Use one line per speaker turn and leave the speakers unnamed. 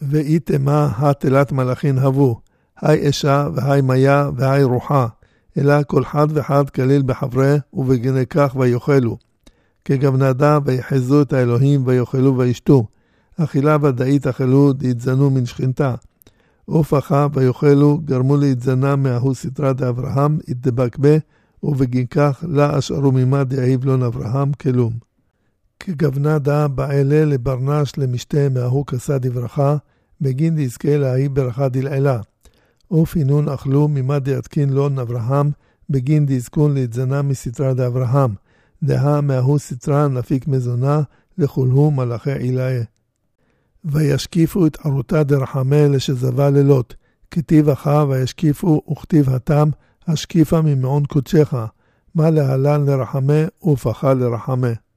ואיתמה התלת מלאכין הבו, היי אשה והי מיה והי רוחה, אלא כל חד וחד כליל בחברה ובגני כך ויאכלו. כגבנדה ויחזו את האלוהים ויאכלו וישתו, אכילה ודאית אכלו דהתזנו מן שכינתה. ופחה ויאכלו גרמו להתזנה מההוא סתרא דאברהם התדבק בה, ובגין כך לא אשארו ממה דאהיב לון אברהם כלום. כגבנדה בעלה לברנש למשתה מההוא כסה דברכה, בגין דזכה לההיב ברכה דלעילה. ופינון אכלו ממה דעתקין לון אברהם, בגין דזכון להתזנה מסתרא דאברהם, דהה מההוא סתרא נפיק מזונה, לכולהו מלאכי עילאה. וישקיפו את ערותה דרחמה לשזבה לילות, כתיב אחא וישקיפו וכתיב התם, השקיפה ממעון קודשך, מה להלן לרחמה ופחה לרחמה.